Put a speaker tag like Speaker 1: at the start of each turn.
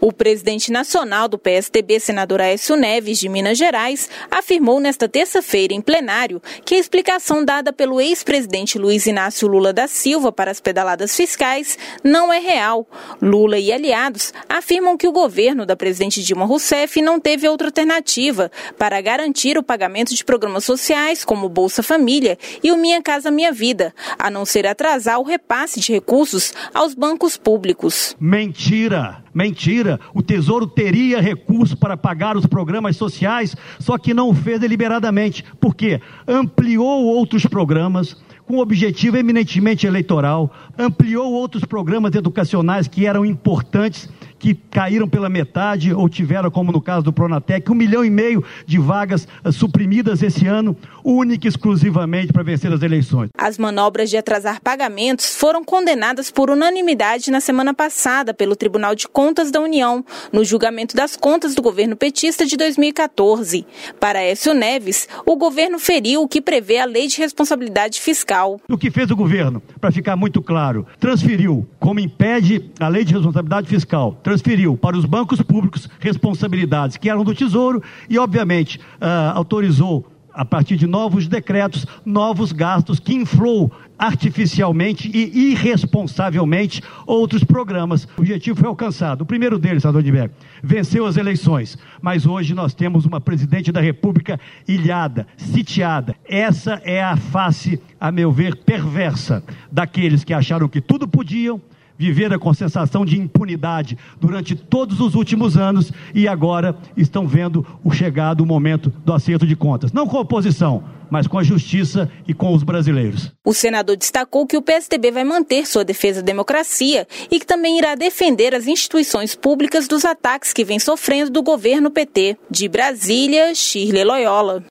Speaker 1: O presidente nacional do PSDB, senador Aécio Neves, de Minas Gerais, afirmou nesta terça-feira em plenário que a explicação dada pelo ex-presidente Luiz Inácio Lula da Silva para as pedaladas fiscais não é real. Lula e aliados afirmam que o governo da presidente Dilma Rousseff não teve outra alternativa para garantir o pagamento de programas sociais como o Bolsa Família e o Minha Casa Minha Vida, a não ser atrasar o repasse de recursos aos bancos públicos.
Speaker 2: Mentira! O Tesouro teria recurso para pagar os programas sociais, só que não o fez deliberadamente. Por quê? Ampliou outros programas com objetivo eminentemente eleitoral, ampliou outros programas educacionais que eram importantes, que caíram pela metade ou tiveram, como no caso do Pronatec, 1,5 milhão de vagas suprimidas esse ano, única e exclusivamente para vencer as eleições.
Speaker 1: As manobras de atrasar pagamentos foram condenadas por unanimidade na semana passada pelo Tribunal de Contas da União, no julgamento das contas do governo petista de 2014. Para Aécio Neves, o governo feriu o que prevê a Lei de Responsabilidade Fiscal.
Speaker 2: O que fez o governo, para ficar muito claro, transferiu, como impede a Lei de Responsabilidade Fiscal, transferiu para os bancos públicos responsabilidades que eram do Tesouro e, obviamente, autorizou, a partir de novos decretos, novos gastos que inflou artificialmente e irresponsavelmente outros programas. O objetivo foi alcançado. O primeiro deles, senador Edberg, venceu as eleições, mas hoje nós temos uma presidente da República ilhada, sitiada. Essa é a face, a meu ver, perversa daqueles que acharam que tudo podiam, viveram com sensação de impunidade durante todos os últimos anos e agora estão vendo o chegado o momento do acerto de contas. Não com a oposição, mas com a justiça e com os brasileiros.
Speaker 1: O senador destacou que o PSDB vai manter sua defesa da democracia e que também irá defender as instituições públicas dos ataques que vem sofrendo do governo PT. De Brasília, Shirley Loyola.